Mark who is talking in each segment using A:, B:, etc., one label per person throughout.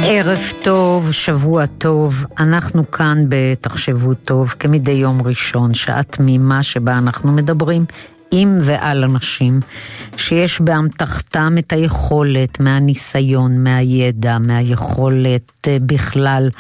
A: ערב טוב, שבוע טוב, אנחנו כאן בתחשבו טוב, כמדי יום ראשון, שעה תמימה שבה אנחנו מדברים עם ועל אנשים שיש באמתחתם את היכולת, מהניסיון, מהידע, מהיכולת בכלל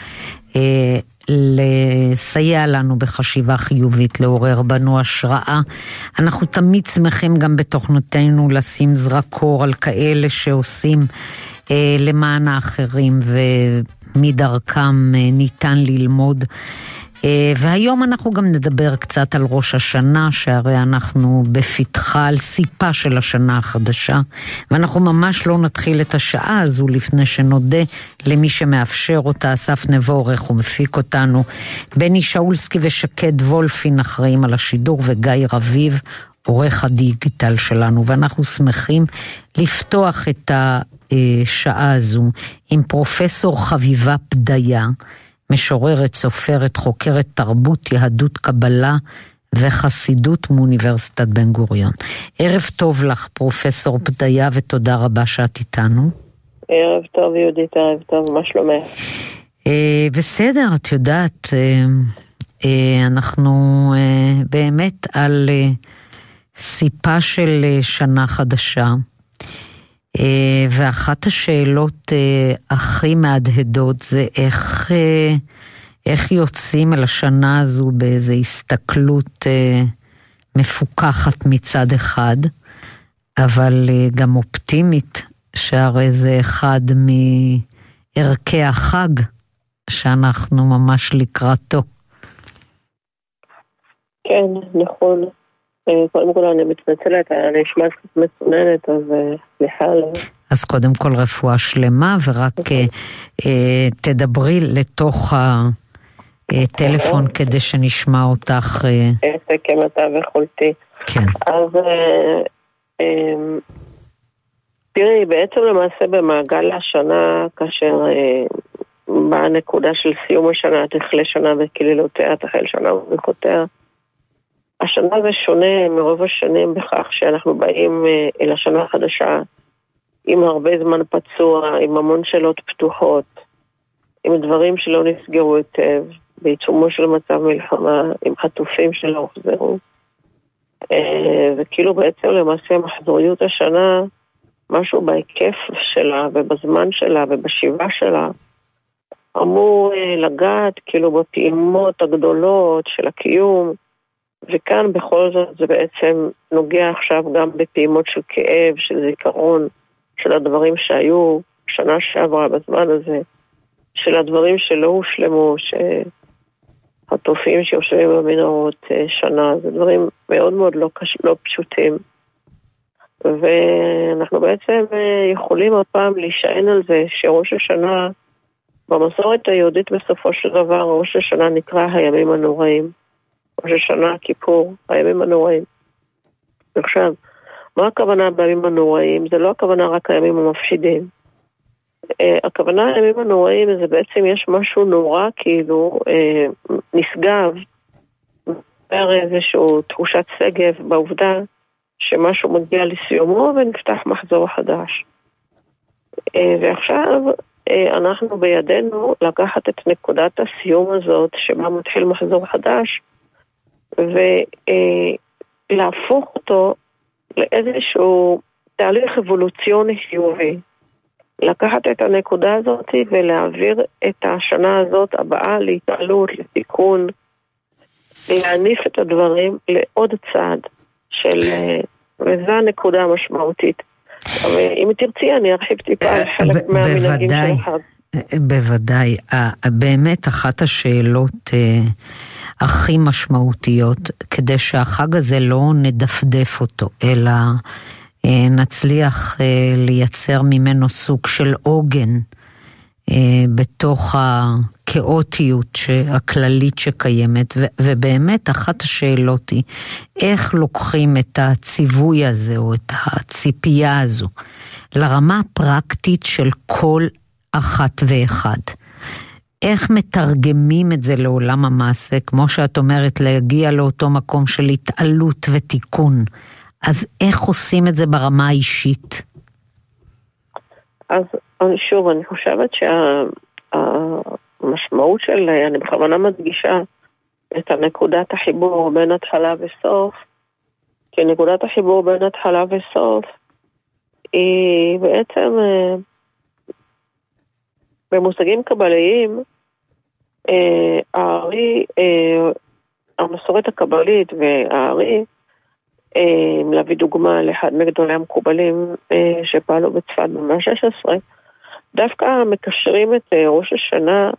A: לסייע לנו בחשיבה חיובית, לעורר בנו השראה. אנחנו תמיד שמחים גם בתוכנותינו לשים זרקור על כאלה שעושים למען האחרים ומדרכם ניתן ללמוד. והיום אנחנו גם נדבר קצת על ראש השנה, שהרי אנחנו בפתחה על סיפה של השנה החדשה, ואנחנו ממש לא נתחיל את השעה הזו לפני שנודה למי שמאפשר אותה. אסף נבורך ומפיק אותנו, בני שאולסקי ושקד וולפין אחראים על השידור, וגיא רביב עורך הדיגיטל שלנו. ואנחנו שמחים לפתוח את השעה הזו עם פרופסור חביבה פדיה, משוררת, סופרת, חוקרת תרבות, יהדות, קבלה וחסידות מאוניברסיטת בן גוריון. ערב טוב לך פרופסור פדיה, ותודה רבה שאת איתנו.
B: ערב טוב יהודית, ערב טוב, מה שלומך?
A: בסדר, את יודעת, אנחנו באמת על סיפה של שנה חדשה, ואחת השאלות הכי מהדהדות זה איך יוצאים אל השנה הזו באיזו הסתכלות מפוקחת מצד אחד, אבל גם אופטימית, שהרי זה אחד מערכי החג שאנחנו ממש לקראתו.
B: כן, נכון. קודם כל אני מתנצלת, אני נשמעת קצת מצוננת, אז סליחה.
A: אז קודם כל רפואה שלמה, ורק תדברי לתוך הטלפון כדי שנשמע אותך.
B: כמתה ויכולתי.
A: כן.
B: אז תראי, בעצם למעשה במעגל השנה, כאשר באה נקודה של סיום השנה, תחלה שנה וקללותיה, תחל שנה וברכותיה, השנה זה שונה מרוב השנים בכך שאנחנו באים אל השנה החדשה עם הרבה זמן פצוע, עם המון שאלות פתוחות, עם דברים שלא נסגרו היטב, בעיצומו של מצב מלחמה, עם חטופים שלא הוחזרו. וכאילו בעצם למעשה מחזוריות השנה, משהו בהיקף שלה ובזמן שלה ובשיבה שלה, אמור לגעת כאילו בפעימות הגדולות של הקיום, וכאן בכל זאת זה בעצם נוגע עכשיו גם בפעימות של כאב, של זיכרון, של הדברים שהיו שנה שעברה בזמן הזה, של הדברים שלא הושלמו, שהטופים שיושבים במנהרות שנה, זה דברים מאוד מאוד לא פשוטים. ואנחנו בעצם יכולים עוד פעם להישען על זה שראש השנה, במסורת היהודית בסופו של דבר, ראש השנה נקרא הימים הנוראים. ראש השנה, כיפור, הימים הנוראים. עכשיו, מה הכוונה בימים הנוראים? זה לא הכוונה רק הימים המפשידים. הכוונה הימים הנוראים זה בעצם יש משהו נורא כאילו נשגב, איזשהו תחושת סגב בעובדה שמשהו מגיע לסיומו ונפתח מחזור חדש. ועכשיו אנחנו בידינו לקחת את נקודת הסיום הזאת שבה מתחיל מחזור חדש, ולהפוך אותו לאיזשהו תהליך אבולוציוני חיובי. לקחת את הנקודה הזאת ולהעביר את השנה הזאת הבאה להתעלות, לתיקון, להניף את הדברים לעוד צעד של, וזו הנקודה המשמעותית. אבל אם תרצי אני ארחיב טיפה על חלק מהמנהגים של החג.
A: בוודאי, באמת אחת השאלות הכי משמעותיות, כדי שהחג הזה לא נדפדף אותו, אלא נצליח לייצר ממנו סוג של עוגן בתוך הכאוטיות הכללית שקיימת, ובאמת אחת השאלות היא, איך לוקחים את הציווי הזה, או את הציפייה הזו, לרמה הפרקטית של כל אחת ואחד. איך מתרגמים את זה לעולם המעשה, כמו שאת אומרת, להגיע לאותו מקום של התעלות ותיקון. אז איך עושים את זה ברמה האישית?
B: אז אני חושבת שהמשמעות של, אני בכוונה מדגישה את נקודת החיבור בין התחלה וסוף, כי נקודת החיבור בין התחלה וסוף היא בעצם במושגים קבליים, הארי, המסורת הקבלית והארי, להביא דוגמה לאחד מגדולי המקובלים שפעלו בצפת במאה ה-16, דווקא מקשרים את ראש השנה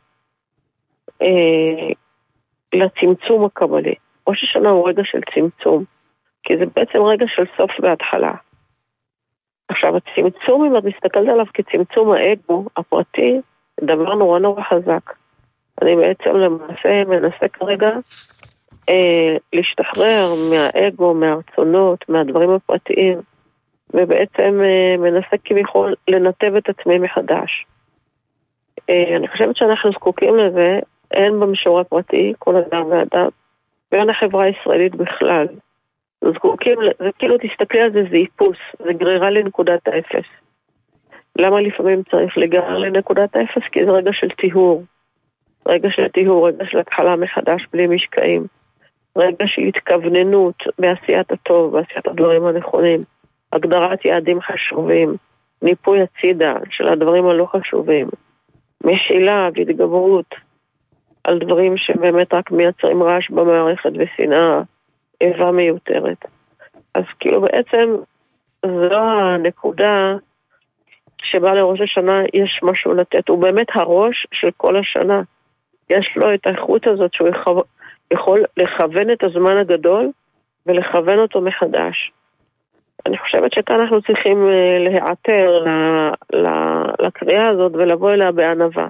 B: לצמצום הקבלי. ראש השנה הוא רגע של צמצום, כי זה בעצם רגע של סוף והתחלה. עכשיו, הצמצום, אם את מסתכלת עליו כצמצום האגו הפרטי, דבר נורא נורא חזק. אני בעצם למעשה מנסה כרגע להשתחרר מהאגו, מהרצונות, מהדברים הפרטיים, ובעצם מנסה כביכול לנתב את עצמי מחדש. אני חושבת שאנחנו זקוקים לזה, הן במישור הפרטי, כל אדם ואדם, והן החברה הישראלית בכלל. זקוקים, זה כאילו תסתכלי על זה, זה איפוס, זה גרירה לנקודת האפס. למה לפעמים צריך לגרר לנקודת האפס? כי זה רגע של טיהור. רגע של טיהור, רגע של התחלה מחדש בלי משקעים. רגע של התכווננות בעשיית הטוב, בעשיית הדברים הנכונים. הגדרת יעדים חשובים. ניפוי הצידה של הדברים הלא חשובים. משילה והתגברות על דברים שבאמת רק מייצרים רעש במערכת ושנאה, איבה מיותרת. אז כאילו בעצם זו הנקודה שבה לראש השנה יש משהו לתת. הוא באמת הראש של כל השנה. יש לו את האיכות הזאת שהוא יכול לכוון את הזמן הגדול ולכוון אותו מחדש. אני חושבת שכאן אנחנו צריכים להיעתר לקריאה הזאת ולבוא אליה בענווה.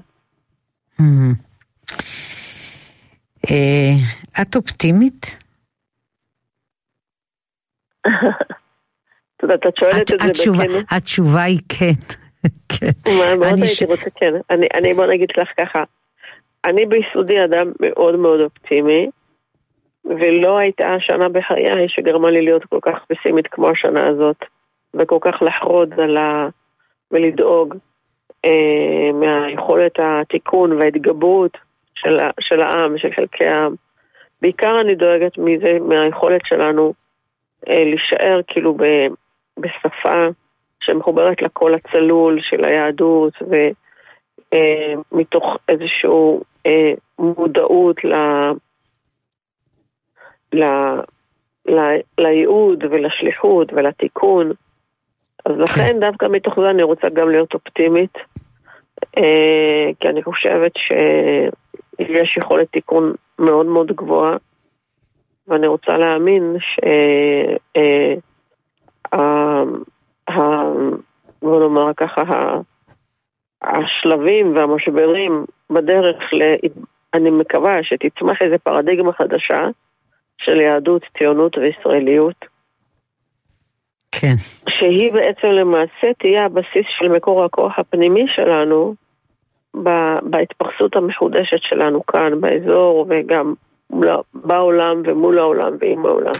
A: את אופטימית?
B: אתה יודעת, את שואלת את זה בכנות.
A: התשובה היא כן.
B: מאוד הייתי רוצה כן. אני בוא נגיד לך ככה, אני ביסודי אדם מאוד מאוד אופטימי, ולא הייתה השנה בחיי שגרמה לי להיות כל כך פסימית כמו השנה הזאת, וכל כך לחרוד ולדאוג מהיכולת התיקון וההתגברות של העם, של חלקי העם. בעיקר אני דואגת מזה, מהיכולת שלנו להישאר כאילו בשפה שמחוברת לקול הצלול של היהדות, ומתוך איזשהו מודעות לייעוד ולשליחות ולתיקון. אז לכן דווקא מתוך זה אני רוצה גם להיות אופטימית, כי אני חושבת שיש יכולת תיקון מאוד מאוד גבוהה, ואני רוצה להאמין בוא נאמר ככה, השלבים והמשברים בדרך, אני מקווה שתצמח איזו פרדיגמה חדשה של יהדות, ציונות וישראליות.
A: כן.
B: שהיא בעצם למעשה תהיה הבסיס של מקור הכוח הפנימי שלנו, בהתפרסות המחודשת שלנו כאן, באזור, וגם בעולם ומול העולם ועם העולם.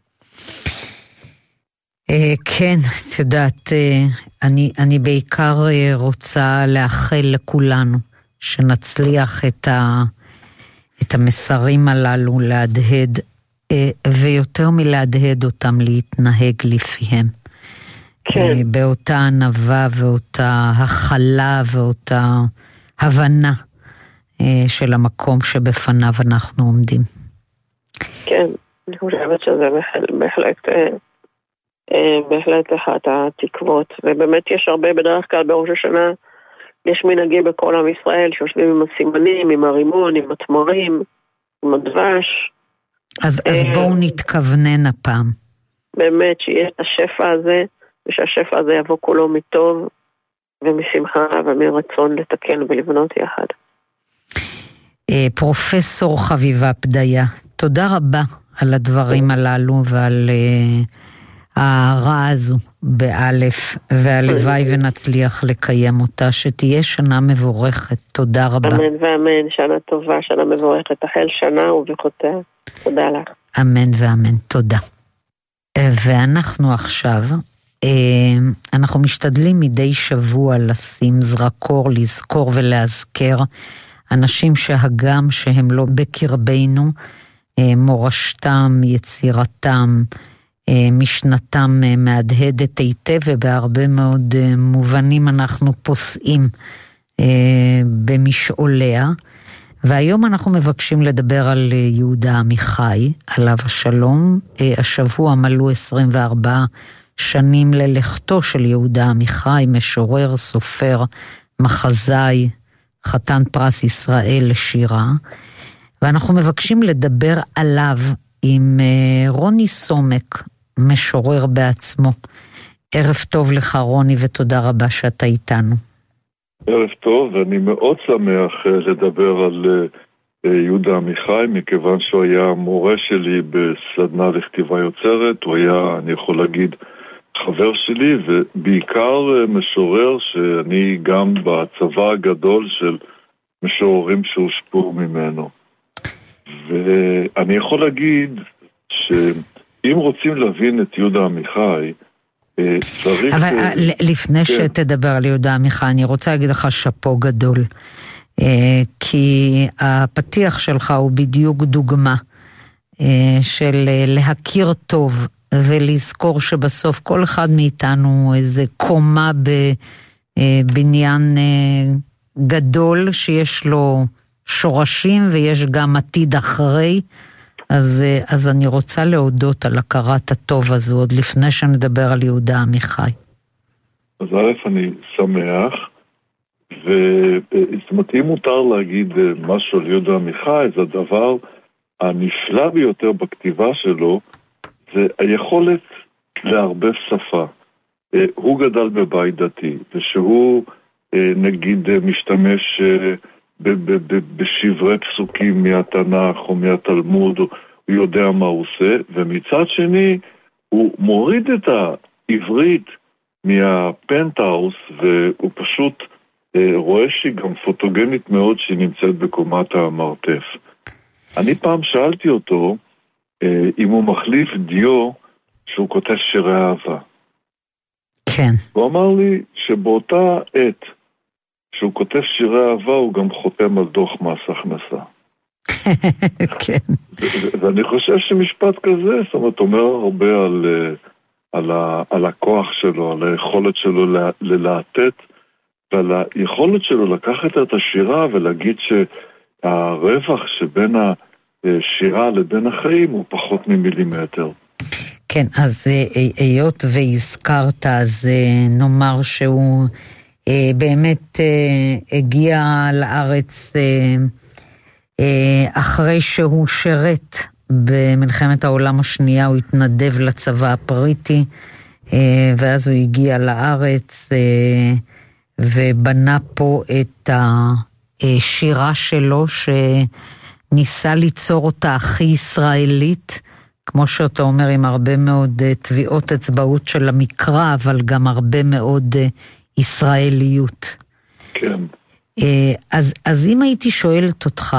A: כן, את יודעת, אני בעיקר רוצה לאחל לכולנו שנצליח את המסרים הללו להדהד, ויותר מלהדהד אותם, להתנהג לפיהם. כן. באותה ענווה ואותה הכלה ואותה הבנה של המקום שבפניו אנחנו עומדים.
B: כן, אני חושבת שזה בהחלט אחת התקוות, ובאמת יש הרבה בדרך כלל בראש השנה, יש מנהגים בכל עם ישראל שיושבים עם הסימנים, עם הרימון, עם התמרים, עם הדבש.
A: אז בואו נתכוונן הפעם.
B: באמת שיש את השפע הזה, ושהשפע הזה יבוא כולו מטוב, ומשמחה ומרצון לתקן ולבנות יחד.
A: פרופסור חביבה פדיה, תודה רבה על הדברים הללו ועל ההערה הזו באלף, והלוואי ונצליח לקיים אותה, שתהיה שנה מבורכת. תודה רבה.
B: אמן ואמן, שנה טובה, שנה מבורכת, תחל שנה וברכותיה. תודה לך.
A: אמן ואמן, תודה. ואנחנו עכשיו אנחנו משתדלים מדי שבוע לשים זרקור, לזכור ולהזכר אנשים שהגם שהם לא בקרבנו, מורשתם, יצירתם, משנתם מהדהדת היטב, ובהרבה מאוד מובנים אנחנו פוסעים במשעוליה. והיום אנחנו מבקשים לדבר על יהודה עמיחי, עליו השלום. השבוע מלאו 24 שנים ללכתו של יהודה עמיחי, משורר, סופר, מחזאי, חתן פרס ישראל לשירה. ואנחנו מבקשים לדבר עליו עם רוני סומק, משורר בעצמו. ערב טוב לך רוני, ותודה רבה שאתה איתנו.
C: ערב טוב, ואני מאוד שמח לדבר על יהודה עמיחי, מכיוון שהוא היה מורה שלי בסדנה לכתיבה יוצרת. הוא היה, אני יכול להגיד, חבר שלי, ובעיקר משורר שאני גם בצבא הגדול של משוררים שהושפעו ממנו. ואני יכול להגיד שאם רוצים להבין את יהודה עמיחי,
A: אבל לפני שתדבר על יהודה עמיחי, אני רוצה להגיד לך שפו גדול, כי הפתיח שלך הוא בדיוק דוגמה של להכיר טוב ולזכור שבסוף כל אחד מאיתנו איזה קומה בבניין גדול שיש לו שורשים ויש גם עתיד אחרי. אז אני רוצה להודות על הכרת הטוב הזו, עוד לפני שנדבר על יהודה עמיחי.
C: אז אני שמח, זאת אומרת, אם מותר להגיד משהו על יהודה עמיחי, זה הדבר הנפלא ביותר בכתיבה שלו, זה היכולת להרבב שפה. הוא גדל בבית דתי, ושהוא נגיד משתמש בשברי פסוקים מהתנ"ך או מהתלמוד, הוא יודע מה הוא עושה, ומצד שני הוא מוריד את העברית מהפנטהאוס, והוא פשוט רואה שהיא גם פוטוגנית מאוד שהיא נמצאת בקומת המרתף. אני פעם שאלתי אותו אם הוא מחליף דיו שהוא כותב שירי אהבה.
A: כן.
C: הוא אמר לי שבאותה עת שהוא כותב שירי אהבה, הוא גם חותם על דוח מס הכנסה.
A: כן.
C: ואני חושב שמשפט כזה, זאת אומרת, אומר הרבה על הכוח שלו, על היכולת שלו ללהטט, ועל היכולת שלו לקחת את השירה ולהגיד שהרווח שבין השירה לבין החיים הוא פחות ממילימטר.
A: כן, אז היות והזכרת, אז נאמר שהוא באמת הגיע לארץ אחרי שהוא שרת במלחמת העולם השנייה, הוא התנדב לצבא הבריטי, ואז הוא הגיע לארץ ובנה פה את השירה שלו, שניסה ליצור אותה הכי ישראלית, כמו שאתה אומר, עם הרבה מאוד טביעות אצבעות של המקרא, אבל גם הרבה מאוד ישראליות.
C: כן.
A: אז אם הייתי שואלת אותך,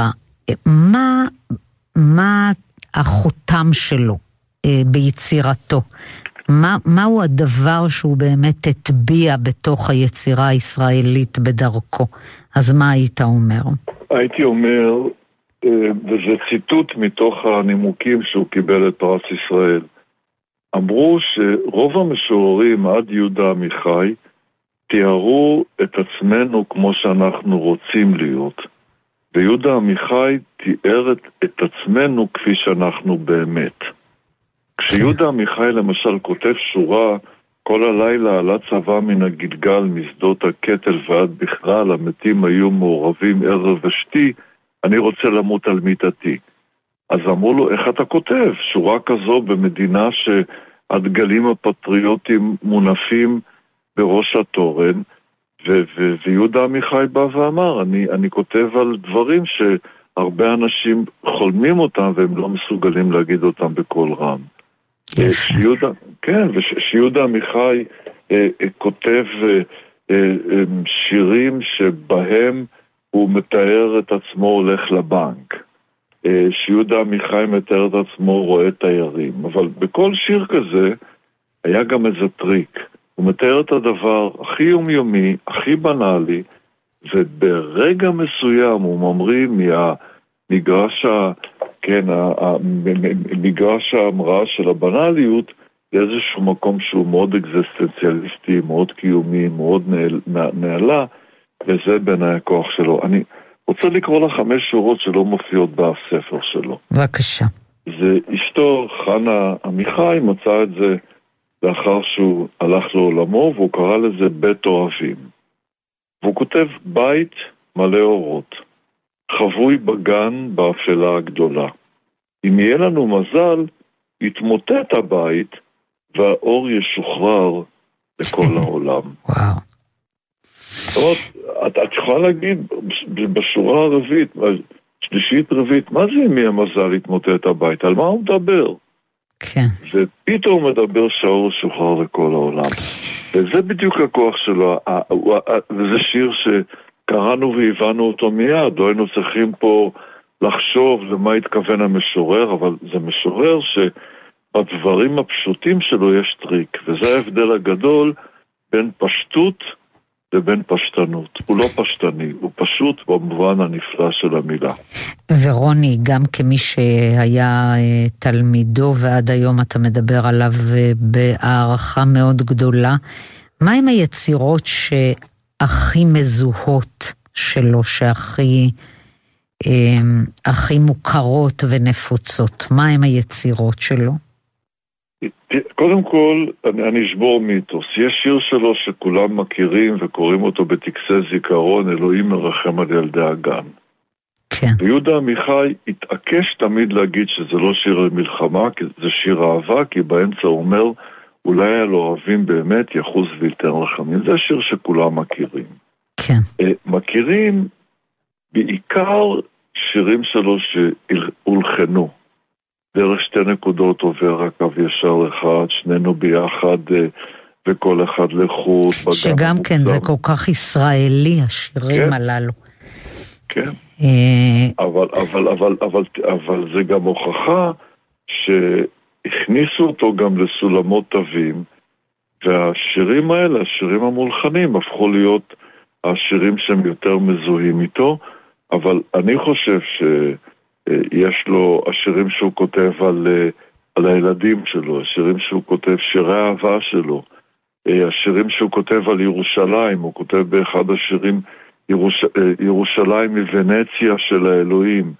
A: מה החותם שלו ביצירתו? מהו הדבר שהוא באמת הטביע בתוך היצירה הישראלית בדרכו? אז מה היית אומר?
C: הייתי אומר, וזה ציטוט מתוך הנימוקים שהוא קיבל את פרס ישראל, אמרו שרוב המשוררים עד יהודה עמיחי תיארו את עצמנו כמו שאנחנו רוצים להיות. ויהודה עמיחי תיאר את עצמנו כפי שאנחנו באמת. כשיהודה עמיחי למשל כותב שורה, כל הלילה עלה צבא מן הגלגל משדות הקטל ועד בכלל, המתים היו מעורבים ערב ושתי, אני רוצה למות על מיטתי. אז אמרו לו, איך אתה כותב? שורה כזו במדינה שהדגלים הפטריוטים מונפים בראש התורן, ויהודה עמיחי בא ואמר, אני כותב על דברים שהרבה אנשים חולמים אותם והם לא מסוגלים להגיד אותם בקול רם. כן, ושיהודה עמיחי כותב שירים שבהם הוא מתאר את עצמו הולך לבנק. שיהודה עמיחי מתאר את עצמו רואה תיירים. אבל בכל שיר כזה היה גם איזה טריק. הוא מתאר את הדבר הכי יומיומי, הכי בנאלי, וברגע מסוים הוא ממריא מהמגרש מגרש ההמראה של הבנאליות לאיזשהו מקום שהוא מאוד אקזיסטנציאליסטי, מאוד קיומי, מאוד נעלה, וזה בעיניי הכוח שלו. אני רוצה לקרוא לה 5 שורות שלא מופיעות בספר שלו.
A: בבקשה.
C: זה אשתו, חנה עמיחי, מצא את זה לאחר שהוא הלך לעולמו, והוא קרא לזה בית אוהבים. והוא כותב בית מלא אורות, חבוי בגן באפלה הגדולה. אם יהיה לנו מזל, יתמוטט הבית, והאור ישוחרר לכל העולם.
A: וואו.
C: זאת אומרת, את יכולה להגיד בשורה הרביעית, שלישית רביעית, מה זה אם יהיה מזל להתמוטט הבית? על מה הוא מדבר?
A: כן.
C: ופתאום הוא מדבר שהאור ישוחרר לכל העולם. וזה בדיוק הכוח שלו, וזה שיר שקראנו והבנו אותו מיד, לא היינו צריכים פה לחשוב למה התכוון המשורר, אבל זה משורר שבדברים הפשוטים שלו יש טריק, וזה ההבדל הגדול בין פשטות לבין פשטנות. הוא לא פשטני, הוא פשוט במובן הנפלא של המילה.
A: ורוני, גם כמי שהיה תלמידו ועד היום אתה מדבר עליו בהערכה מאוד גדולה, מה הם היצירות שהכי מזוהות שלו, שהכי מוכרות ונפוצות? מה הם היצירות שלו?
C: קודם כל, אני אשבור מיתוס. יש שיר שלו שכולם מכירים וקוראים אותו בטקסי זיכרון, אלוהים מרחם על ילדי הגן.
A: כן.
C: ויהודה עמיחי התעקש תמיד להגיד שזה לא שיר למלחמה, כי זה שיר אהבה, כי באמצע הוא אומר, אולי היה לו אוהבים באמת, יחוז וילתן רחמים. זה שיר שכולם מכירים.
A: כן.
C: מכירים בעיקר שירים שלו שהולחנו. דרך 2 נקודות עובר הקו ישר אחד, שנינו ביחד וכל אחד לחוד.
A: שגם כן זה כל כך ישראלי, השירים
C: כן.
A: הללו.
C: כן. אבל זה גם הוכחה שהכניסו אותו גם לסולמות תווים, והשירים האלה, השירים המולחנים, הפכו להיות השירים שהם יותר מזוהים איתו, אבל אני חושב יש לו השירים שהוא כותב על הילדים שלו, השירים שהוא כותב, שירי האהבה שלו, השירים שהוא כותב על ירושלים, הוא כותב באחד השירים ירושלים מוונציה של האלוהים.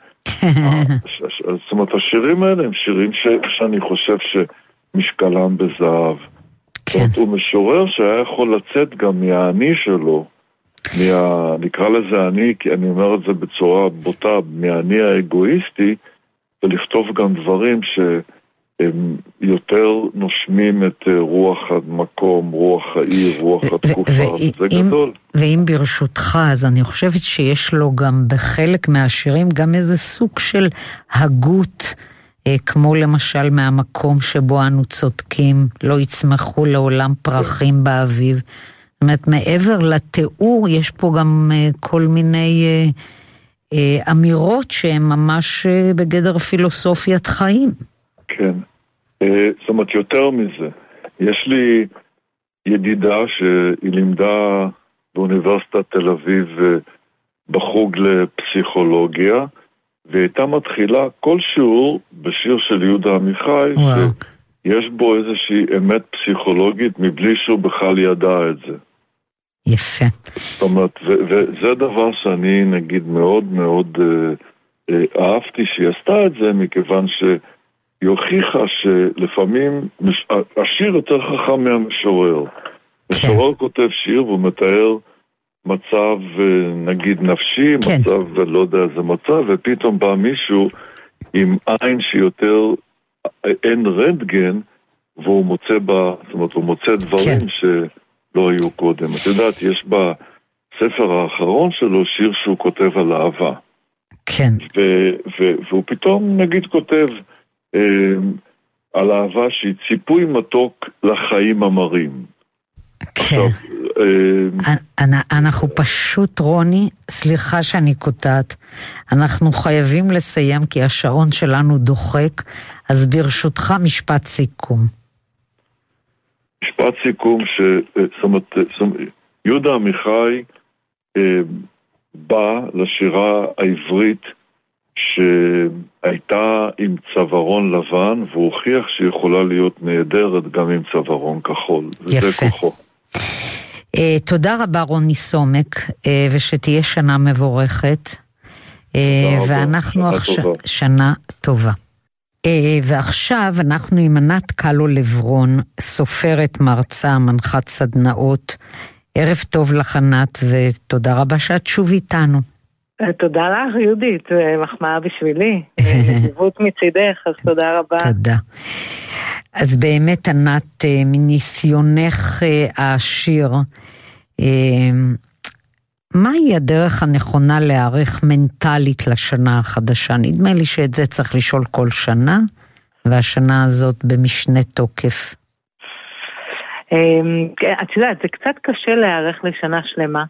C: זאת אומרת, השירים האלה הם שירים שאני חושב שמשקלם בזהב. הוא משורר שהיה יכול לצאת גם מהעני שלו, נקרא לזה אני, כי אני אומר את זה בצורה בוטה, מהעני האגואיסטי, ולכתוב גם דברים שהם יותר נושמים את רוח המקום, רוח העיר, רוח התקופה, זה גדול.
A: ואם ברשותך, אז אני חושבת שיש לו גם בחלק מהשירים גם איזה סוג של הגות, כמו למשל מהמקום שבו אנו צודקים, לא יצמחו לעולם פרחים באביב. זאת אומרת, מעבר לתיאור, יש פה גם כל מיני אמירות שהן ממש בגדר פילוסופיית חיים. כן.
C: זאת אומרת, יותר מזה. יש לי ידידה שהיא לימדה באוניברסיטת תל אביב בחוג לפסיכולוגיה, והייתה מתחילה כל שיעור בשיר של יהודה עמיחי, שיש בו איזושהי אמת פסיכולוגית מבלי שהוא בכלל ידע את זה.
A: יפה.
C: זאת אומרת, וזה דבר שאני נגיד מאוד מאוד אהבתי שהיא עשתה את זה, מכיוון שהיא הוכיחה שלפעמים השיר יותר חכם מהמשורר. משורר כותב שיר והוא מתאר מצב נגיד נפשי, מצב לא יודע איזה מצב, ופתאום בא מישהו עם עין שיותר אין רנטגן, והוא מוצא זאת אומרת, הוא מוצא דברים שלא היו קודם. את יודעת, יש בספר האחרון שלו שיר שהוא כותב על אהבה.
A: כן.
C: והוא פתאום נגיד כותב על אהבה שהיא ציפוי מתוק לחיים המרים.
A: כן. אנחנו פשוט, רוני, סליחה שאני קוטעת, אנחנו חייבים לסיים כי השעון שלנו דוחק, אז ברשותך משפט סיכום.
C: משפט סיכום, יהודה עמיחי בא לשירה העברית שהייתה עם צווארון לבן, והוא הוכיח שיכולה להיות נהדרת גם עם צווארון כחול.
A: יפה.
C: וזה כוחו.
A: תודה רבה רוני סומק, ושתהיה שנה מבורכת. ואנחנו עכשיו שנה טובה. ועכשיו אנחנו עם ענת קלו לברון, סופרת, מרצה, מנחת סדנאות. ערב טוב לך ענת, ותודה רבה שאת שוב איתנו.
D: תודה לך יהודית, מחמאה בשבילי, נדיבות מצידך, אז תודה רבה.
A: תודה. אז באמת ענת, מניסיונך העשיר, מהי הדרך הנכונה להיערך מנטלית לשנה החדשה? נדמה לי שאת זה צריך לשאול כל שנה, והשנה הזאת במשנה תוקף.
D: את יודעת, זה קצת קשה להיערך לשנה שלמה,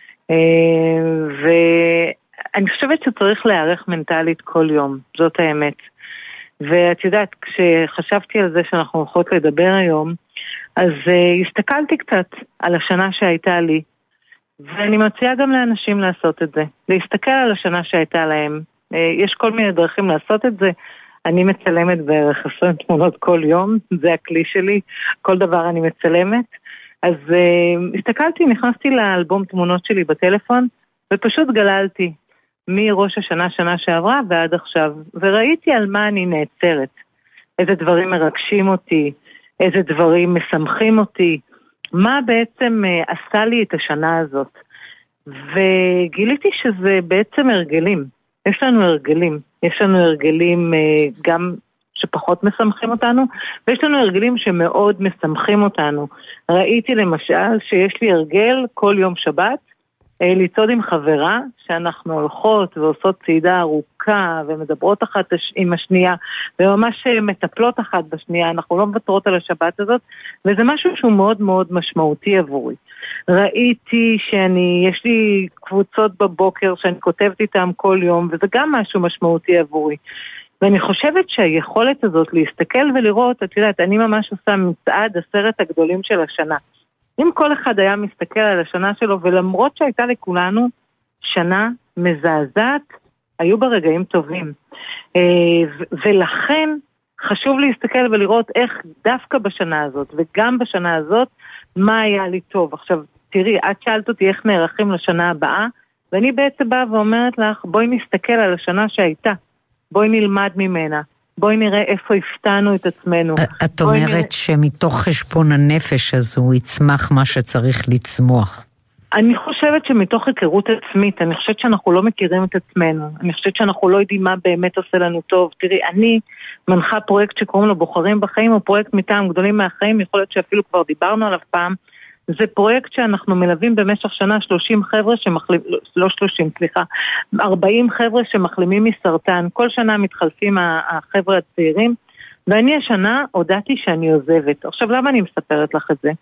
D: ואני חושבת שצריך להיערך מנטלית כל יום, זאת האמת. ואת יודעת, כשחשבתי על זה שאנחנו הולכות לדבר היום, אז הסתכלתי קצת על השנה שהייתה לי, ואני מציעה גם לאנשים לעשות את זה, להסתכל על השנה שהייתה להם. יש כל מיני דרכים לעשות את זה. אני מצלמת בערך 20 תמונות כל יום, זה הכלי שלי, כל דבר אני מצלמת. אז הסתכלתי, נכנסתי לאלבום תמונות שלי בטלפון, ופשוט גללתי מראש השנה, שנה שעברה ועד עכשיו, וראיתי על מה אני נעצרת, איזה דברים מרגשים אותי, איזה דברים משמחים אותי, מה בעצם עשה לי את השנה הזאת. וגיליתי שזה בעצם הרגלים. יש לנו הרגלים גם שפחות משמחים אותנו, ויש לנו הרגלים שמאוד משמחים אותנו. ראיתי למשל שיש לי הרגל כל יום שבת, לצעוד עם חברה, שאנחנו הולכות ועושות צעידה ארוכה, ומדברות אחת עם השנייה, וממש מטפלות אחת בשנייה, אנחנו לא מוותרות על השבת הזאת, וזה משהו שהוא מאוד מאוד משמעותי עבורי. ראיתי יש לי קבוצות בבוקר, שאני כותבת איתם כל יום, וזה גם משהו משמעותי עבורי. ואני חושבת שהיכולת הזאת להסתכל ולראות, את יודעת, אני ממש עושה מצעד 10 הגדולים של השנה. אם כל אחד היה מסתכל על השנה שלו, ולמרות שהייתה לכולנו שנה מזעזעת, היו בה רגעים טובים. ולכן חשוב להסתכל ולראות איך דווקא בשנה הזאת, וגם בשנה הזאת, מה היה לי טוב. עכשיו, תראי, את שאלת אותי איך נערכים לשנה הבאה, ואני בעצם באה ואומרת לך, בואי נסתכל על השנה שהייתה, בואי נלמד ממנה. בואי נראה איפה הפתענו את עצמנו.
A: את אומרת שמתוך חשבון הנפש הזו יצמח מה שצריך לצמוח.
D: אני חושבת שמתוך היכרות עצמית, אני חושבת שאנחנו לא מכירים את עצמנו, אני חושבת שאנחנו לא יודעים מה באמת עושה לנו טוב. תראי, אני מנחה פרויקט שקוראים לו בוחרים בחיים, או פרויקט מטעם גדולים מהחיים, יכול להיות שאפילו כבר דיברנו עליו פעם. זה פרויקט שאנחנו מלווים במשך שנה 30 חבר'ה לא 30, סליחה, 40 חבר'ה שמחלימים מסרטן. כל שנה מתחלפים החבר'ה הצעירים, ואני השנה הודעתי שאני עוזבת. עכשיו, למה אני מספרת לך את זה?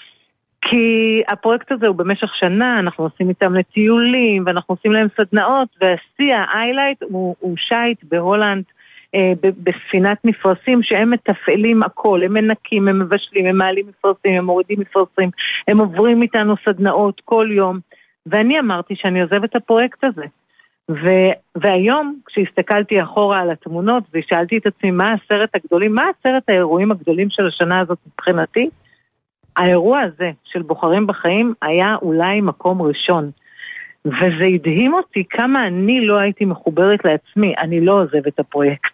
D: כי הפרויקט הזה הוא במשך שנה, אנחנו עושים איתם לטיולים, ואנחנו עושים להם סדנאות, והשיא, ההיילייט, הוא שייט בהולנד, בספינת מפרסים שהם מתפעלים הכל, הם מנקים, הם מבשלים, הם מעלים מפרסים, הם מורידים מפרסים, הם עוברים איתנו סדנאות כל יום, ואני אמרתי שאני עוזבת את הפרויקט הזה. והיום כשהסתכלתי אחורה על התמונות ושאלתי את עצמי מה 10 הגדולים, מה 10 האירועים הגדולים של השנה הזאת מבחינתי, האירוע הזה של בוחרים בחיים היה אולי מקום ראשון. וזה הדהים אותי כמה אני לא הייתי מחוברת לעצמי, אני לא עוזב את הפרויקט,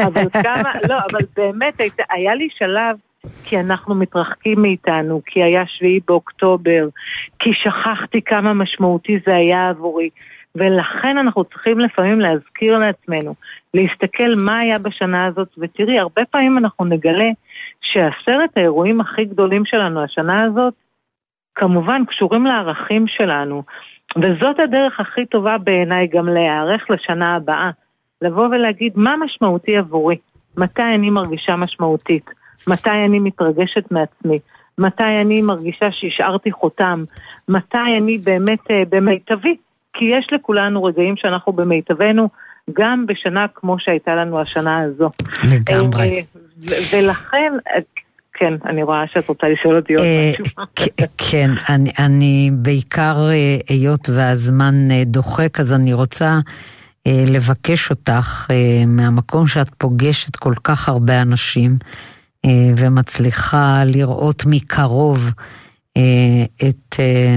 D: אבל באמת היה לי שלב, כי אנחנו מתרחקים מאיתנו, כי היה 7 באוקטובר, כי שכחתי כמה משמעותי זה היה עבורי, ולכן אנחנו צריכים לפעמים להזכיר לעצמנו, להסתכל מה היה בשנה הזאת, ותראי, הרבה פעמים אנחנו נגלה ש10 האירועים הכי גדולים שלנו השנה הזאת, כמובן קשורים לערכים שלנו, וזאת הדרך הכי טובה בעיניי גם להיערך לשנה הבאה, לבוא ולהגיד מה משמעותי עבורי, מתי אני מרגישה משמעותית, מתי אני מתרגשת מעצמי, מתי אני מרגישה שהשארתי חותם, מתי אני באמת במיטבי, כי יש לכולנו רגעים שאנחנו במיטבנו, גם בשנה כמו שהייתה לנו השנה הזו.
A: לגמרי.
D: ולכן, כן, אני רואה שאת רוצה לשאול אותי עוד משהו.
A: כן, אני בעיקר היות והזמן דוחק, אז אני רוצה לבקש אותך מהמקום שאת פוגשת כל כך הרבה אנשים, ומצליחה לראות מקרוב את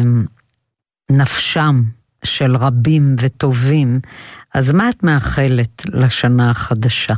A: נפשם של רבים וטובים, אז מה את מאחלת לשנה החדשה?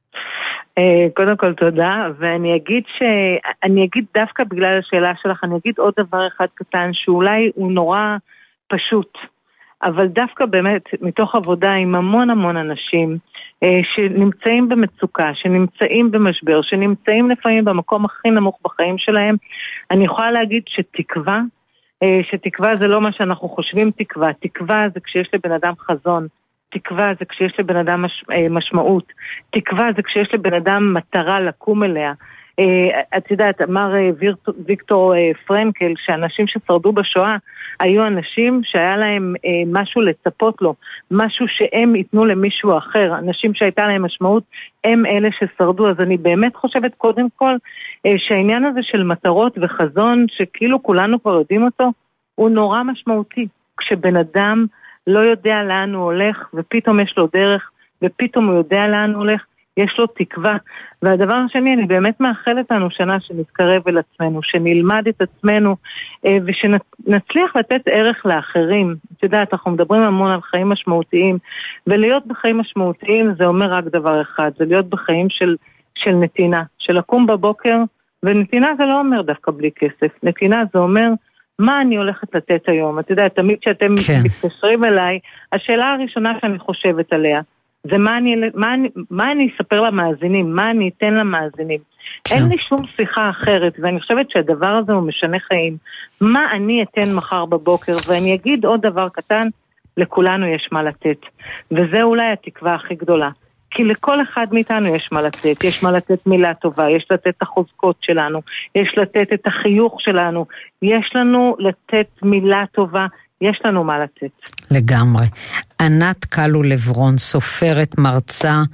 D: קודם כל תודה, ואני אגיד דווקא בגלל השאלה שלך, אני אגיד עוד דבר אחד קטן שאולי הוא נורא פשוט, אבל דווקא באמת מתוך עבודה עם המון אנשים שנמצאים במצוקה, שנמצאים במשבר, שנמצאים לפעמים במקום הכי נמוך בחיים שלהם, אני יכולה להגיד שתקווה זה לא מה שאנחנו חושבים תקווה זה כשיש לבן אדם חזון, תקווה זה כשיש לבן אדם משמעות, תקווה זה כשיש לבן אדם מטרה לקום אליה. את יודעת, אמר ויקטור פרנקל שאנשים ששרדו בשואה היו אנשים שהיה להם משהו לצפות לו, משהו שהם ייתנו למישהו אחר, אנשים שהייתה להם משמעות, הם אלה ששרדו. אז אני באמת חושבת קודם כל שהעניין הזה של מטרות וחזון שכאילו כולנו כבר יודעים אותו, הוא נורא משמעותי. כשבן אדם לא יודע לאן הוא הולך ופתאום יש לו דרך ופתאום הוא יודע לאן הוא הולך, יש לו תקווה. והדבר השני, אני באמת מאחלת לנו שנה שנתקרב אל עצמנו, שנלמד את עצמנו ושנצליח לתת ערך לאחרים. את יודעת, אנחנו מדברים המון על חיים משמעותיים, ולהיות בחיים משמעותיים זה אומר רק דבר אחד, זה להיות בחיים של נתינה, של לקום בבוקר, ונתינה זה לא אומר דווקא בלי כסף, נתינה זה אומר מה אני הולכת לתת היום. את יודעת, תמיד שאתם מתקשרים אליי, השאלה הראשונה שאני חושבת עליה, זה מה אני אספר למאזינים, מה אני אתן למאזינים. אין לי שום שיחה אחרת, ואני חושבת שהדבר הזה הוא משנה חיים. מה אני אתן מחר בבוקר, ואני אגיד עוד דבר קטן, לכולנו יש מה לתת. וזה אולי התקווה הכי גדולה. כי לכל אחד מאיתנו יש מה לתת, יש מה לתת מילה טובה, יש לתת את החוזקות שלנו, יש לתת את החיוך שלנו, יש לנו לתת מילה טובה, יש לנו מה לתת.
A: לגמרי. ענת קלו לברון, סופרת, מרצה,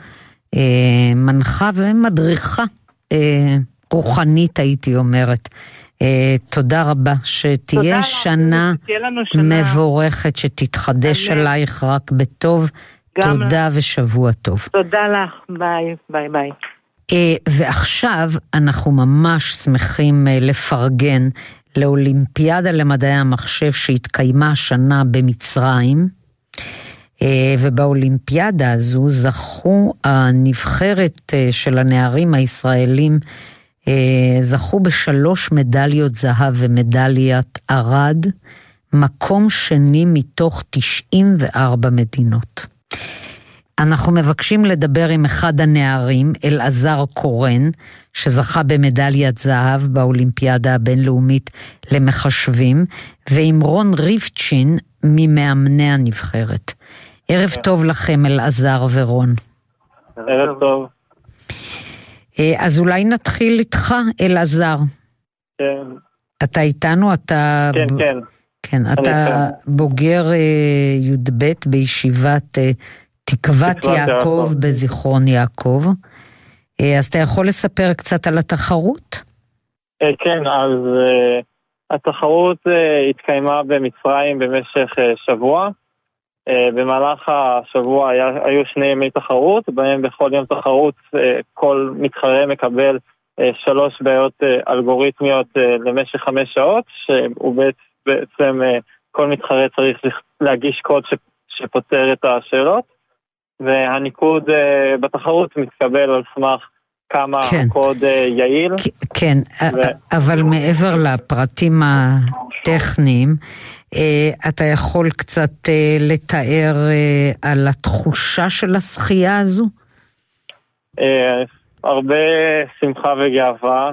A: מנחה ומדריכה, רוחנית הייתי אומרת. תודה רבה, שתהיה שנה מבורכת, שתתחדש עלייך רק בטוב. תודה ושבוע טוב.
D: תודה לך, ביי ביי.
A: ועכשיו אנחנו ממש שמחים לפרגן לאולימפיאדה למדעי המחשב שהתקיימה השנה במצרים, ובאולימפיאדה הזו זכו הנבחרת של הנערים הישראלים, זכו ב3 מדליות זהב ומדליית ארד, מקום שני מתוך 94 מדינות. אנחנו מבקשים לדבר עם אחד הנערים, אלעזר קורן, שזכה במדליית זהב באולימפיאדה הבינלאומית למחשבים, ועם רון ריבצ'ין ממאמני הנבחרת. ערב טוב לכם, אלעזר ורון.
E: ערב טוב.
A: אז אולי נתחיל איתך, אלעזר.
E: כן.
A: אתה איתנו? אתה...
E: כן, כן.
A: כן, אתה בוגר י"ב בישיבת תקוות יעקב בזיכרון יעקב. אז אתה יכול לספר קצת על התחרות?
E: כן, אז התחרות התקיימה במצרים במשך שבוע. במהלך השבוע היו 2 ימי תחרות, בהם בכל יום תחרות כל מתחרה מקבל 3 בעיות אלגוריתמיות למשך 5 שעות, שהוא בעצם כל מתחרה צריך להגיש קוד שפותר את השאלות, והניקוד בתחרות מתקבל על סמך כמה הקוד יעיל.
A: כן, אבל מעבר לפרטים הטכניים, אתה יכול קצת לתאר על התחושה של השחייה הזו?
E: הרבה שמחה וגאווה,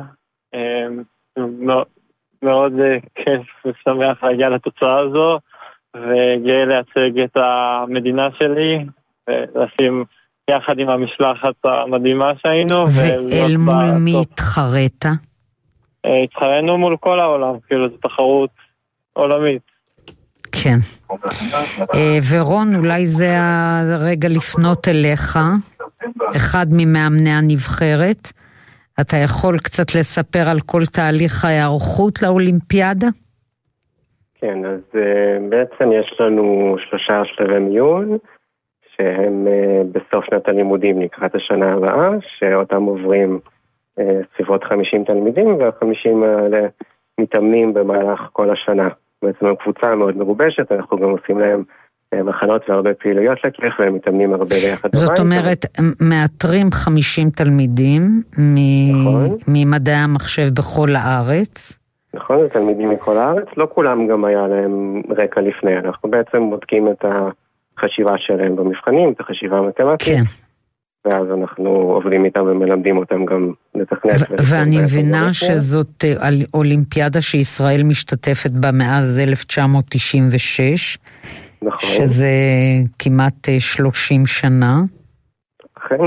E: מאוד כיף ושמח להגיע לתוצאה הזו, וגאה להציג את המדינה שלי, ולשים יחד עם המשלחת המדהימה שהיינו.
A: ואל מול מי התחרית?
E: התחרנו מול כל העולם, כאילו זו תחרות עולמית.
A: כן. ורון, אולי זה הרגע לפנות אליך, אחד ממאמני הנבחרת. אתה יכול קצת לספר על כל תהליך ההיערכות לאולימפיאדה?
F: כן, אז בעצם יש לנו 3 שלבי מיון, שהם בסוף שנת הלימודים לקראת השנה הבאה, שאותם עוברים סביבות 50 תלמידים, וה50 האלה מתאמנים במהלך כל השנה. בעצם הם קבוצה מאוד מרובשת, אנחנו גם עושים להם מחנות והרבה פעילויות לכך, והם מתאמנים הרבה ביחד.
A: זאת אומרת, מאתרים 50 תלמידים ממדעי המחשב בכל הארץ.
F: נכון, זה תלמידים מכל הארץ, לא כולם גם היה להם רקע לפני, אנחנו בעצם בודקים את החשיבה שלהם במבחנים, את החשיבה המתמטית. כן. ואז אנחנו עובדים איתם ומלמדים אותם גם לתכנת.
A: ואני מבינה שזאת אולימפיאדה שישראל משתתפת בה מאז 1996, נכון. שזה כמעט 30 שנה.
F: אכן.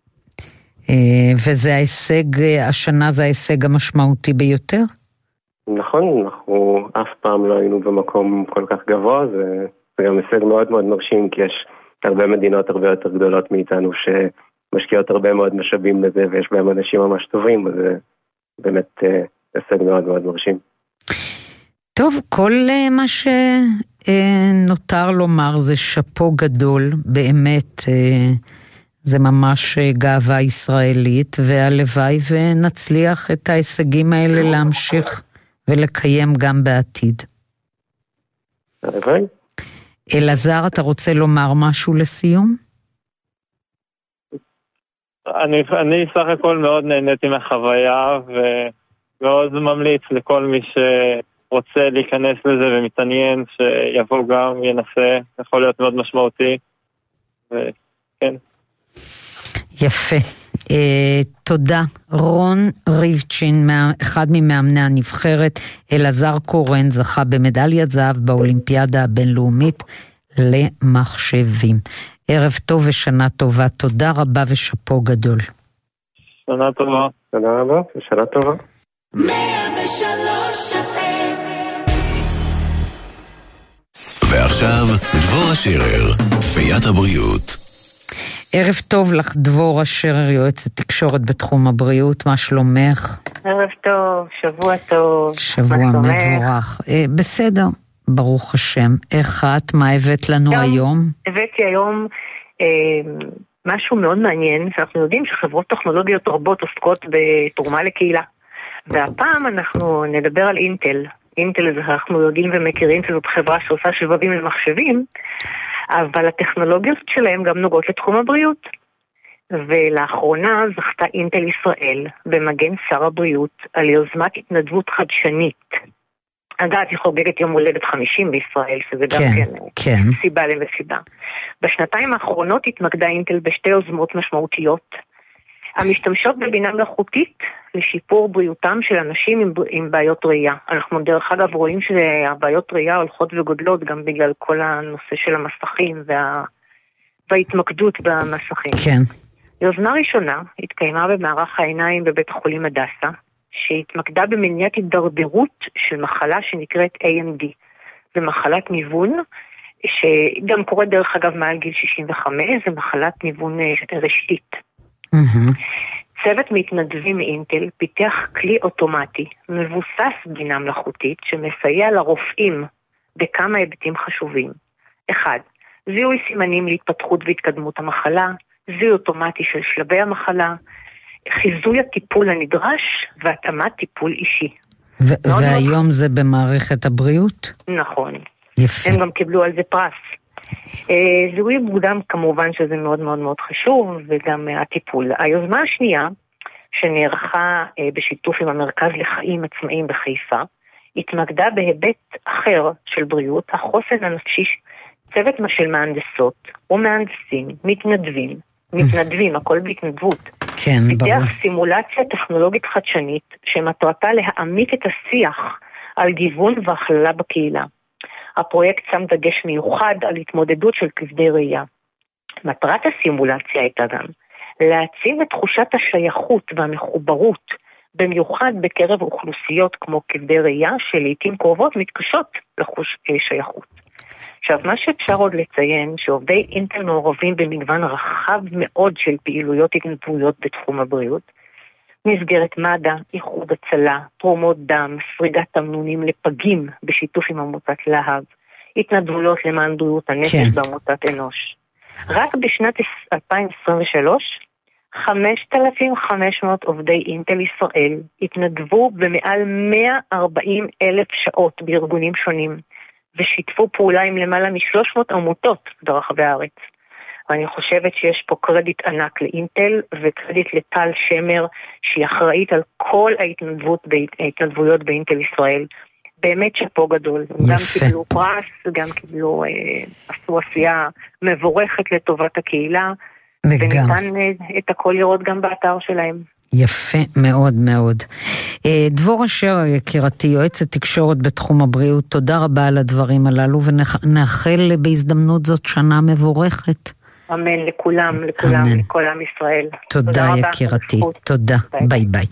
A: וזה ההישג, השנה זה ההישג המשמעותי ביותר?
F: נכון, אנחנו אף פעם לא היינו במקום כל כך גבוה, זה גם הישג מאוד מאוד מרשים, כי יש הרבה מדינות הרבה יותר גדולות מאיתנו שמשקיעות הרבה מאוד משאבים לזה, ויש בהם אנשים ממש טובים, אז זה באמת הישג מאוד מאוד מרשים.
A: טוב, כל מה שנותר לומר זה שפו גדול, באמת זה ממש גאווה ישראלית, והלוואי ונצליח את ההישגים האלה להמשיך ולקיים גם בעתיד.
F: הלוואי.
A: אלעזר, אתה רוצה לומר משהו לסיום?
E: אני סך הכל מאוד נהניתי מהחוויה, ומאוד ממליץ לכל מי שרוצה להיכנס לזה ומתעניין, שיבוא גם, ינסה, יכול להיות מאוד משמעותי, וכן.
A: יפה. תודה. רון ריבצ'ין, אחד ממאמני הנבחרת, אלעזר קורן זכה במדליית זהב באולימפיאדה הבינלאומית למחשבים. ערב טוב ושנה טובה. תודה רבה ושפו גדול.
E: שנה טובה.
F: תודה רבה ושנה טובה.
G: 103 ועכשיו דבורה שרר, פיית הבריאות.
A: ערב טוב לך דבורה שרר, יועצת תקשורת בתחום הבריאות, מה שלומך?
D: ערב טוב, שבוע טוב.
A: שבוע מבורך. בסדר, ברוך השם. איך את? מה הבאת לנו היום?
D: הבאתי היום משהו מאוד מעניין, שאנחנו יודעים שחברות טכנולוגיות רבות עוסקות בתרומה לקהילה. והפעם אנחנו נדבר על אינטל. אינטל זה אנחנו יודעים ומכירים שזאת חברה שעושה שבבים למחשבים, אבל הטכנולוגיות שלהם גם נוגעות לתחום הבריאות. ולאחרונה זכתה אינטל ישראל במגן שר הבריאות על יוזמת התנדבות חדשנית. אגב, היא חוגגת יום הולדת 50 בישראל, שזה גם כן סיבה למסיבה. בשנתיים האחרונות התמקדה אינטל בשתי יוזמות משמעותיות, המשתמשות בבינה מלאכותית לשיפור בריאותם של אנשים עם בעיות ראייה. אנחנו דרך אגב רואים שהבעיות ראייה הולכות וגודלות גם בגלל כל הנושא של המסכים וההתמקדות במסכים.
A: כן.
D: יוזמה ראשונה התקיימה במערך העיניים בבית החולים הדסה, שהתמקדה במניעת הידרדרות של מחלה שנקראת AMD. זו מחלת ניוון, שגם קורית דרך אגב מעל גיל 65, זו מחלת ניוון ראשית. צוות מתנדבים מאינטל פיתח כלי אוטומטי מבוסס בינה מלאכותית שמסייע לרופאים בכמה היבטים חשובים. 1. זיהוי סימנים להתפתחות והתקדמות המחלה, זיהוי אוטומטי של שלבי המחלה, חיזוי הטיפול הנדרש והתאמת טיפול אישי.
A: והיום זה במערכת הבריאות?
D: נכון.
A: יפה.
D: הם גם קיבלו על זה פרס. זיהוי מוקדם כמובן שזה מאוד מאוד מאוד חשוב, וגם הטיפול. היוזמה השנייה, שנערכה בשיתוף עם המרכז לחיים עצמאיים בחיפה, התמקדה בהיבט אחר של בריאות, החוסן הנפשי. צוות של מהנדסות ומהנדסים, מתנדבים, הכל בהתנדבות.
A: כן, ברור.
D: פיתח סימולציה טכנולוגית חדשנית, שמטרתה להעמיק את השיח על גיוון והכללה בקהילה. הפרויקט שם דגש מיוחד על התמודדות של כבדי ראייה. מטרת הסימולציה הייתה גם להעצים את תחושת השייכות והמחוברות, במיוחד בקרב אוכלוסיות כמו כבדי ראייה שלעיתים קרובות מתקשות לחוש שייכות. עכשיו, מה שאפשר עוד לציין, שעובדי אינטל מעורבים במגוון רחב מאוד של פעילויות התנדבויות בתחום הבריאות, מסגרת מד"א, איחוד הצלה, תרומות דם, סריגת תמנונים לפגים בשיתוף עם עמותת להב, התנדבויות למען בריאות הנפש בעמותת אנוש. רק בשנת 2023, 5,500 עובדי אינטל ישראל התנדבו במעל 140,000 שעות בארגונים שונים, ושיתפו פעולה עם למעלה מ300 עמותות ברחבי הארץ. ואני חושבת שיש פה קרדיט ענק לאינטל וקרדיט לטל שמר, שהיא אחראית על כל ההתנדבויות באינטל ישראל. באמת שפה גדול. גם קיבלו פרס, גם קיבלו, עשו עשייה מבורכת לטובת הקהילה, וניתן את הכל לראות גם באתר שלהם.
A: יפה מאוד מאוד. דבור אשר, יקירתי, יועצת תקשורת בתחום הבריאות, תודה רבה על הדברים הללו, ונאחל בהזדמנות זאת שנה מבורכת.
D: אמן לכולם, לכל עם ישראל.
A: תודה יקירתי, תודה, ביי ביי.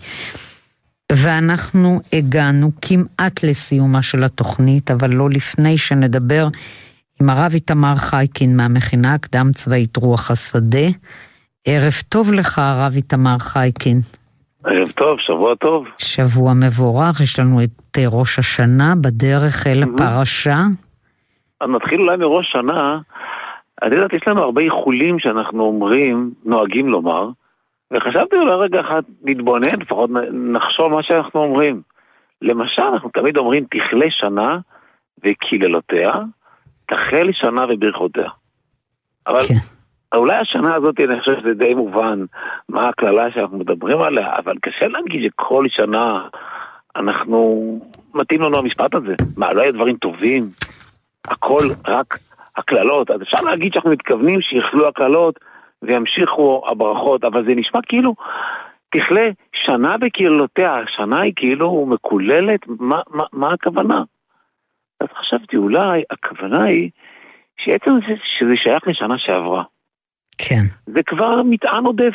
A: ואנחנו הגענו כמעט לסיומה של התוכנית, אבל לא לפני שנדבר עם הרב איתמר חייקין מהמכינה הקדם צבאית רוח השדה. ערב טוב לך הרב איתמר חייקין.
H: ערב טוב, שבוע טוב.
A: שבוע מבורך, יש לנו את ראש השנה בדרך אל הפרשה.
H: אז נתחיל אולי מראש שנה. אני יודעת, יש לנו הרבה איחולים שאנחנו אומרים, נוהגים לומר, וחשבתי אולי רגע אחד נתבונן, לפחות נחשוב מה שאנחנו אומרים. למשל, אנחנו תמיד אומרים, תכלה שנה וקללותיה, תחל שנה וברכותיה. אבל אולי השנה הזאת, אני חושב שזה די מובן, מה הכללה שאנחנו מדברים עליה, אבל קשה להגיד שכל שנה אנחנו מתאים לנו המשפט הזה. מה, לא היה דברים טובים? הכל רק הכללות. אז אפשר להגיד שאנחנו מתכוונים שיכלו הכללות וימשיכו הברכות, אבל זה נשמע כאילו תכלה שנה בקללותיה, השנה היא כאילו מקוללת, מה הכוונה? אז חשבתי אולי הכוונה היא שעצם זה שזה שייך לשנה שעברה.
A: כן.
H: זה כבר מטען עודף.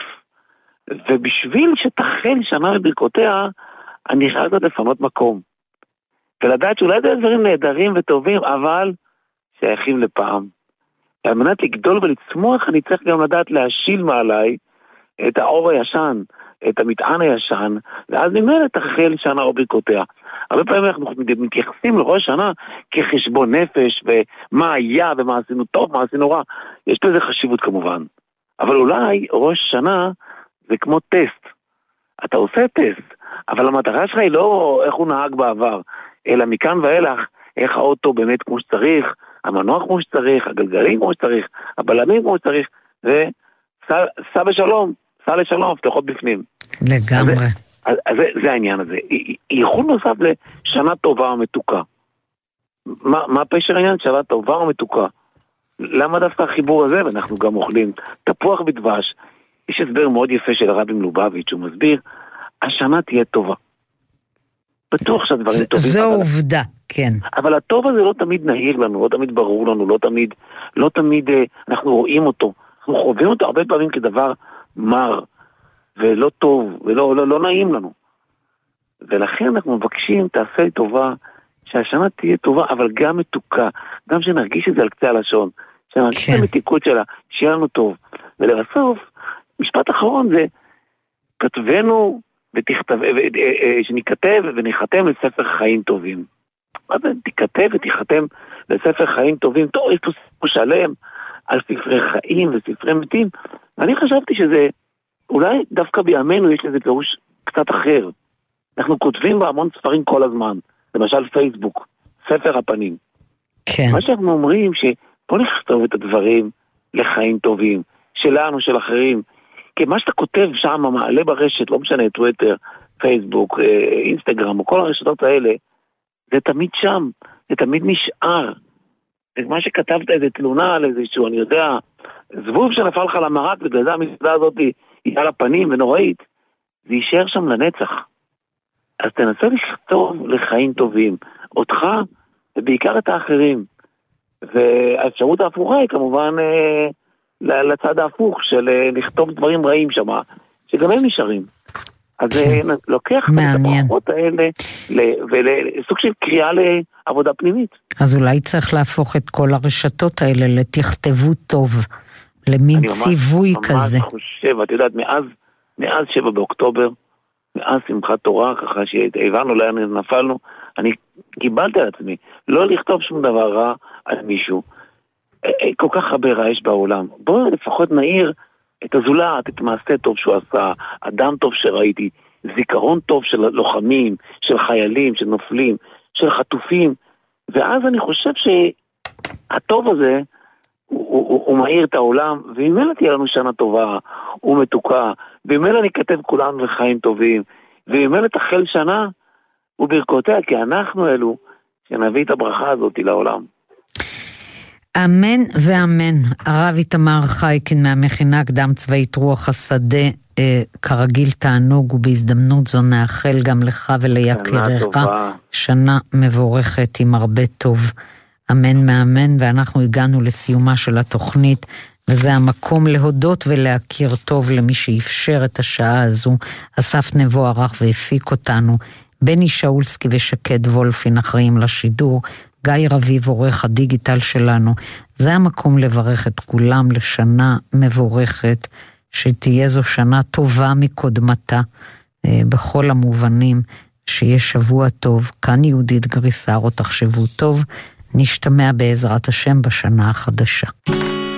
H: ובשביל שתחל שנה בברכותיה, אני חייב לפנות מקום. ולדעת שאולי זה דברים נהדרים וטובים, אבל שייכים לפעם. על מנת לגדול ולצמוח, אני צריך גם לדעת להשיל מעליי את האור הישן, את המטען הישן, ואז ממילא תחל שנה או ברכותיה. הרבה פעמים אנחנו מתייחסים לראש שנה כחשבון נפש, ומה היה ומה עשינו טוב, מה עשינו רע. יש לזה חשיבות כמובן. אבל אולי ראש שנה זה כמו טסט. אתה עושה טסט, אבל המטרה שלך היא לא איך הוא נהג בעבר, אלא מכאן ואילך, איך האוטו באמת כמו שצריך, המנוע כמו שצריך, הגלגלים כמו שצריך, הבלמים כמו שצריך, וסע בשלום, סע לשלום, הבטחות בפנים.
A: לגמרי.
H: אז זה העניין הזה. ייחוד נוסף לשנה טובה ומתוקה. מה פשר העניין? שנה טובה ומתוקה. למה דווקא החיבור הזה? ואנחנו גם אוכלים תפוח בדבש. יש הסבר מאוד יפה של הרבי מלובביץ', הוא מסביר, השנה תהיה טובה. בטוח שהדברים טובים.
A: זו עובדה, כן.
H: אבל הטוב הזה לא תמיד נהיר לנו, לא תמיד ברור לנו, לא תמיד אנחנו רואים אותו. אנחנו חווים אותו הרבה פעמים כדבר מר, ולא טוב, ולא נעים לנו. ולכן אנחנו מבקשים, תעשה לי טובה, שהשנה תהיה טובה, אבל גם מתוקה, גם שנרגיש את זה על קצה הלשון, שנרגיש את המתיקות שלה, שיהיה לנו טוב. ולבסוף, משפט אחרון זה, כתבנו שניכתב וניחתם לספר חיים טובים. מה זה? תיכתב ותיחתם לספר חיים טובים, טוב, יש פה סיפור שלם על ספרי חיים וספרי מתים, ואני חשבתי שזה, אולי דווקא בימינו יש לזה פירוש קצת אחר. אנחנו כותבים בהמון ספרים כל הזמן, למשל פייסבוק, ספר הפנים.
A: כן.
H: מה שאנחנו אומרים שבוא נכתוב את הדברים לחיים טובים, שלנו, של אחרים, כי מה שאתה כותב שם, מעלה ברשת, לא משנה, טוויטר, פייסבוק, אינסטגרם, או כל הרשתות האלה, זה תמיד שם, זה תמיד נשאר. מה שכתבת איזה תלונה על איזשהו, אני יודע, זבוב שנפל לך למרק, בגלל זה המסעדה הזאת היא על הפנים ונוראית, זה יישאר שם לנצח. אז תנסה לכתוב לחיים טובים, אותך ובעיקר את האחרים. והאפשרות ההפוכה היא כמובן לצד ההפוך של לכתוב דברים רעים שם, שגם הם נשארים. אז לוקח את הברכות האלה לסוג של קריאה לעבודה פנימית.
A: אז אולי צריך להפוך את כל הרשתות האלה לתכתבו טוב, למין ציווי כזה.
H: אני ממש חושב, את יודעת, מאז 7 באוקטובר, מאז שמחת תורה, ככה שהבנו לאן נפלנו, אני קיבלתי על עצמי, לא לכתוב שום דבר רע על מישהו. כל כך הרבה רע יש בעולם. בואו לפחות נעיר את הזולת, את מעשה טוב שהוא עשה, אדם טוב שראיתי, זיכרון טוב של לוחמים, של חיילים, של נופלים, של חטופים, ואז אני חושב שהטוב הזה, הוא מאיר את העולם, ואם אלה תהיה לנו שנה טובה, הוא מתוקה, ואם אלה נכתב כולנו לחיים טובים, ואם אלה תחל שנה, הוא ברכותיה, כי אנחנו אלו שנביא את הברכה הזאת לעולם.
A: אמן ואמן. הרב איתמר חייקין מהמכינה הקדם צבאית רוח השדה, כרגיל תענוג, ובהזדמנות זו נאחל גם לך וליקיריך שנה מבורכת עם הרבה טוב. אמן מאמן. ואנחנו הגענו לסיומה של התוכנית, וזה המקום להודות ולהכיר טוב למי שאפשר את השעה הזו. אסף נבו ערך והפיק אותנו, בני שאולסקי ושקד וולפין אחראים לשידור, גיא רביב עורך הדיגיטל שלנו. זה המקום לברך את כולם לשנה מבורכת, שתהיה זו שנה טובה מקודמתה, בכל המובנים, שיש שבוע טוב. כאן יהודית גריסרו, תחשבו טוב, נשתמע בעזרת השם בשנה החדשה.